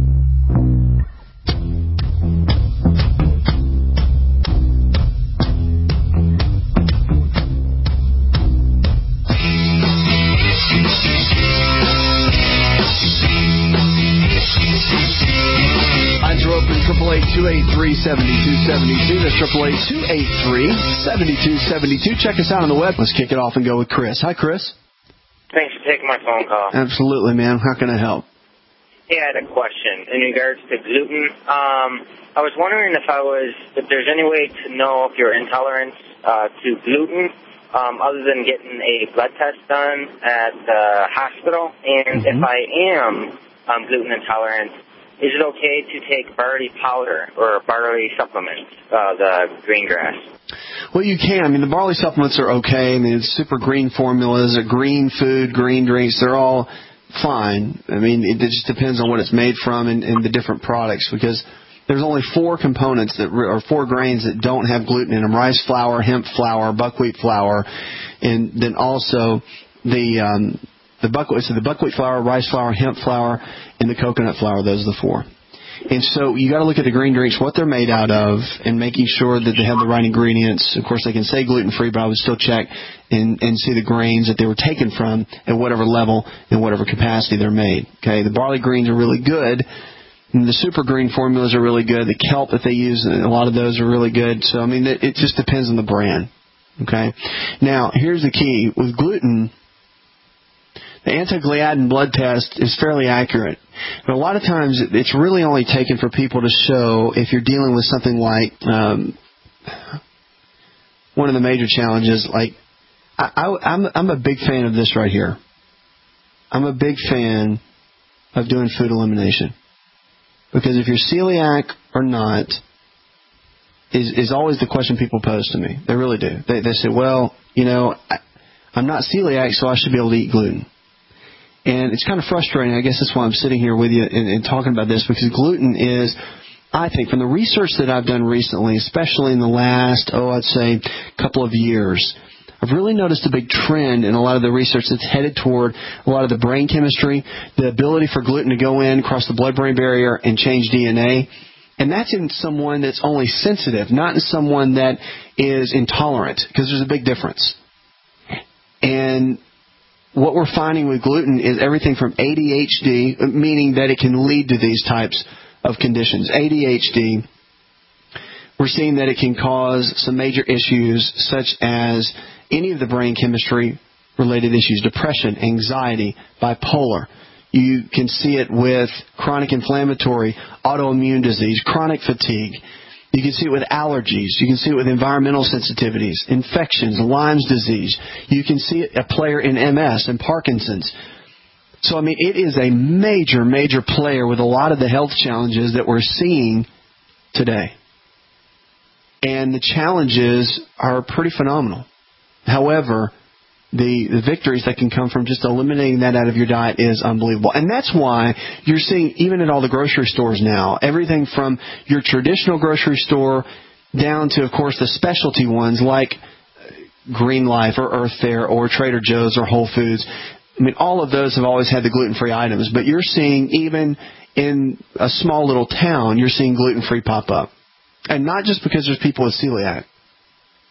triple eight two eight three seven two seven two. That's triple eight two eight three seven two seven two. Check us out on the web. Let's kick it off and go with Chris. Hi, Chris. Thanks for taking my phone call. Absolutely, man. How can I help? Yeah, I had a question in regards to gluten. Um, I was wondering if I was, if there's any way to know if you're intolerant uh, to gluten, um, other than getting a blood test done at the hospital, and mm-hmm. if I am um, gluten intolerant, is it okay to take barley powder or barley supplements, uh, the green grass? Well, you can. I mean, the barley supplements are okay. I mean, it's super green formulas, a green food, green drinks. They're all fine. I mean, it just depends on what it's made from and, and the different products, because there's only four components that or four grains that don't have gluten in them: rice flour, hemp flour, buckwheat flour, and then also the um, the buckwheat. So the buckwheat flour, rice flour, hemp flour, and the coconut flour. Those are the four. And so you got to look at the green drinks, what they're made out of, and making sure that they have the right ingredients. Of course, they can say gluten-free, but I would still check and, and see the grains that they were taken from at whatever level and whatever capacity they're made. Okay, the barley greens are really good. And the super green formulas are really good. The kelp that they use, a lot of those are really good. So, I mean, it, it just depends on the brand. Okay? Now, here's the key. With gluten, the anti-gliadin blood test is fairly accurate. But a lot of times it's really only taken for people to show if you're dealing with something like um, one of the major challenges. Like, I, I, I'm, I'm a big fan of this right here. I'm a big fan of doing food elimination. Because if you're celiac or not is, is always the question people pose to me. They really do. They, they say, well, you know, I, I'm not celiac, so I should be able to eat gluten. And it's kind of frustrating. I guess that's why I'm sitting here with you and, and talking about this, because gluten is, I think, from the research that I've done recently, especially in the last, oh, I'd say, couple of years, I've really noticed a big trend in a lot of the research that's headed toward a lot of the brain chemistry, the ability for gluten to go in, cross the blood-brain barrier, and change D N A. And that's in someone that's only sensitive, not in someone that is intolerant, because there's a big difference. And what we're finding with gluten is everything from A D H D, meaning that it can lead to these types of conditions. A D H D, we're seeing that it can cause some major issues such as any of the brain chemistry related issues: depression, anxiety, bipolar. You can see it with chronic inflammatory, autoimmune disease, chronic fatigue. You can see it with allergies. You can see it with environmental sensitivities, infections, Lyme's disease. You can see it a player in M S and Parkinson's. So, I mean, it is a major, major player with a lot of the health challenges that we're seeing today. And the challenges are pretty phenomenal. However, the, the victories that can come from just eliminating that out of your diet is unbelievable. And that's why you're seeing, even at all the grocery stores now, everything from your traditional grocery store down to, of course, the specialty ones like Green Life or Earth Fare or Trader Joe's or Whole Foods. I mean, all of those have always had the gluten-free items. But you're seeing, even in a small little town, you're seeing gluten-free pop up. And not just because there's people with celiac.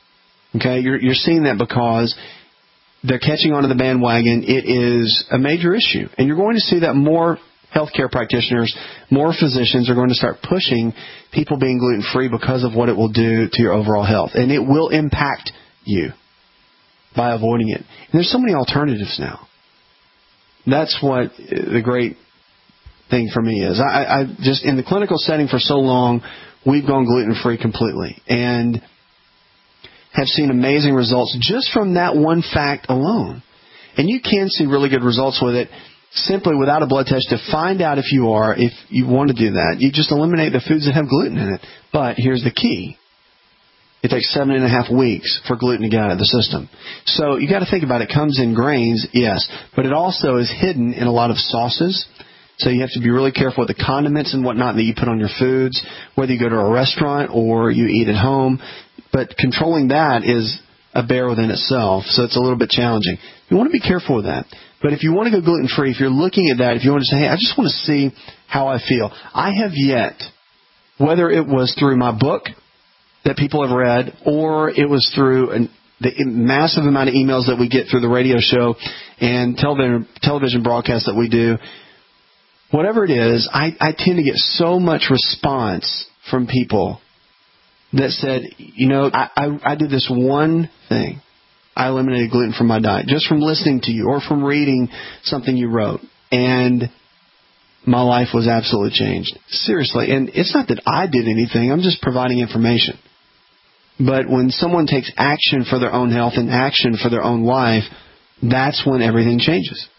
Okay, you're, you're seeing that because they're catching onto the bandwagon. It is a major issue. And you're going to see that more healthcare practitioners, more physicians are going to start pushing people being gluten-free because of what it will do to your overall health. And it will impact you by avoiding it. And there's so many alternatives now. That's what the great thing for me is. I, I just, in the clinical setting for so long, we've gone gluten-free completely and have seen amazing results just from that one fact alone. And you can see really good results with it simply without a blood test to find out if you are, if you want to do that. You just eliminate the foods that have gluten in it. But here's the key. It takes seven and a half weeks for gluten to get out of the system. So you got to think about it. It comes in grains, yes, but it also is hidden in a lot of sauces. So you have to be really careful with the condiments and whatnot that you put on your foods, whether you go to a restaurant or you eat at home. But controlling that is a bear within itself, so it's a little bit challenging. You want to be careful with that. But if you want to go gluten-free, if you're looking at that, if you want to say, hey, I just want to see how I feel. I have yet, whether it was through my book that people have read or it was through an, the massive amount of emails that we get through the radio show and television, television broadcasts that we do, whatever it is, I, I tend to get so much response from people that said, you know, I, I, I did this one thing. I eliminated gluten from my diet just from listening to you or from reading something you wrote. And my life was absolutely changed. Seriously. And it's not that I did anything. I'm just providing information. But when someone takes action for their own health and action for their own life, that's when everything changes.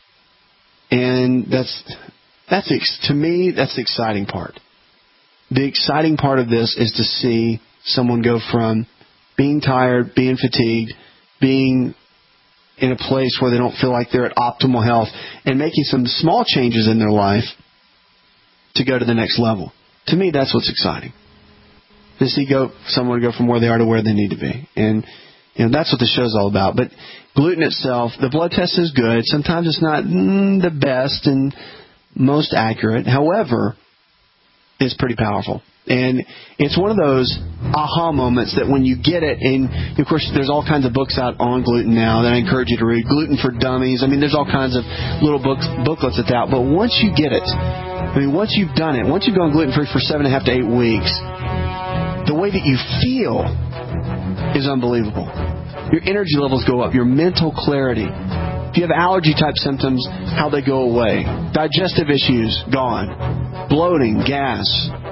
And that's, that's to me, that's the exciting part. The exciting part of this is to see someone go from being tired, being fatigued, being in a place where they don't feel like they're at optimal health and making some small changes in their life to go to the next level. To me, that's what's exciting. To see go someone go from where they are to where they need to be. And you know that's what the show's all about. But gluten itself, the blood test is good. Sometimes it's not mm, the best and most accurate. However, it's pretty powerful. And it's one of those aha moments that when you get it, and of course there's all kinds of books out on gluten now that I encourage you to read. Gluten for Dummies. I mean, there's all kinds of little books, booklets that's out. But once you get it, I mean, once you've done it, once you've gone gluten-free for seven and a half to eight weeks, the way that you feel is unbelievable. Your energy levels go up, your mental clarity. If you have allergy-type symptoms, how they go away. Digestive issues, gone. Bloating, gas.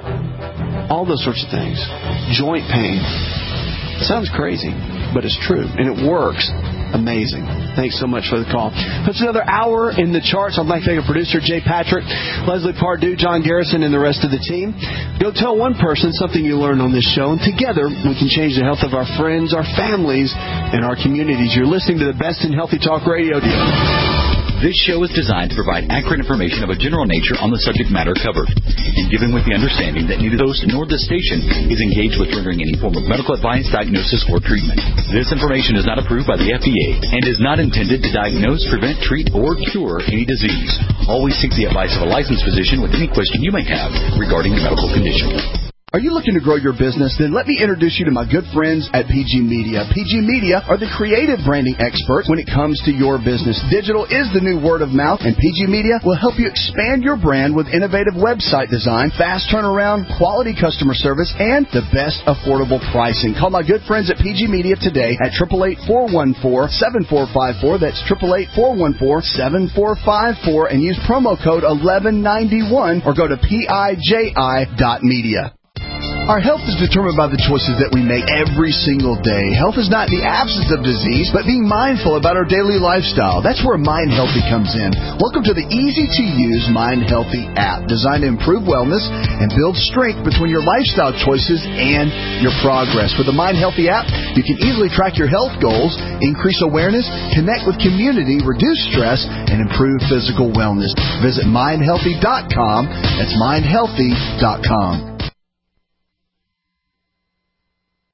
All those sorts of things. Joint pain. Sounds crazy, but it's true. And it works. Amazing. Thanks so much for the call. That's another hour in the charts. I'd like to thank our producer, Jay Patrick, Leslie Pardue, John Garrison, and the rest of the team. Go tell one person something you learned on this show, and together we can change the health of our friends, our families, and our communities. You're listening to the best in Healthy Talk Radio. This show is designed to provide accurate information of a general nature on the subject matter covered, and given with the understanding that neither the host nor the station is engaged with rendering any form of medical advice, diagnosis, or treatment. This information is not approved by the F D A and is not intended to diagnose, prevent, treat, or cure any disease. Always seek the advice of a licensed physician with any question you may have regarding a medical condition. Are you looking to grow your business? Then let me introduce you to my good friends at P G Media. P G Media are the creative branding experts when it comes to your business. Digital is the new word of mouth, and P G Media will help you expand your brand with innovative website design, fast turnaround, quality customer service, and the best affordable pricing. Call my good friends at P G Media today at eight eight eight, four one four, seven four five four. That's eight eight eight, four one four, seven four five four, and use promo code eleven ninety-one or go to P I J I dot media. Our health is determined by the choices that we make every single day. Health is not the absence of disease, but being mindful about our daily lifestyle. That's where Mind Healthy comes in. Welcome to the easy-to-use Mind Healthy app, designed to improve wellness and build strength between your lifestyle choices and your progress. With the Mind Healthy app, you can easily track your health goals, increase awareness, connect with community, reduce stress, and improve physical wellness. Visit mind healthy dot com. That's mind healthy dot com.